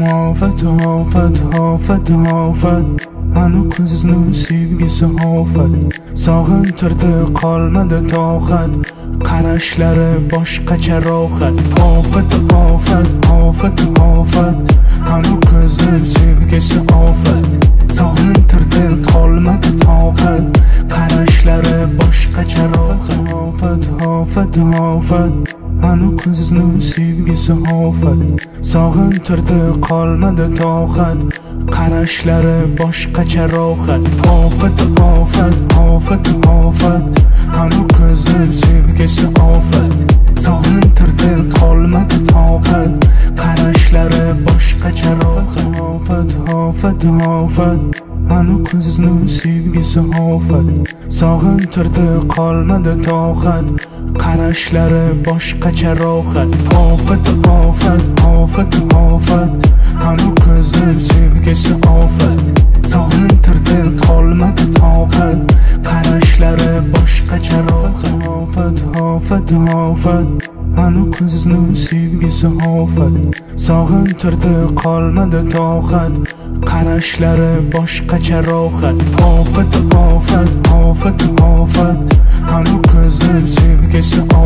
ofat, ofat, ofat, ofat. Anu qizning sevgisi ofat, sog'intirdi qolmadi toqat, qarashlari boshqacha rohat. Ofat, ofat, ofat, ofat. Anu qizning sevgisi ofat, sog'intirdi qolmadi toqat, qarashlari boshqacha rohat. Ofat, ofat, ofat. Anu qizning sevgisi ofat, sog'intirdi qolmadi toqat, qarashlari boshqacha rohat. Ofat, ofat, ofat, ofat. Anu qizning sevgisi ofat, sog'intirdi qolmadi toqat, qarashlari boshqacha rohat. Ofat, ofat, ofat. Anu qizning sevgisi ofat, sog'intirdi qolmadi toqat, qarashlari boshqacha rohat. Ofat, ofat, ofat, ofat. Anu qizning sevgisi ofat, sog'intirdi qolmadi toqat, qarashlari boshqacha rohat. Ofat, ofat, ofat. Anu qizning sevgisi ofat, sog'intirdi qolmadi toqat, qarashlari boshqacha rohat. Ofat, ofat, ofat, ofat. Anu qizning sevgisi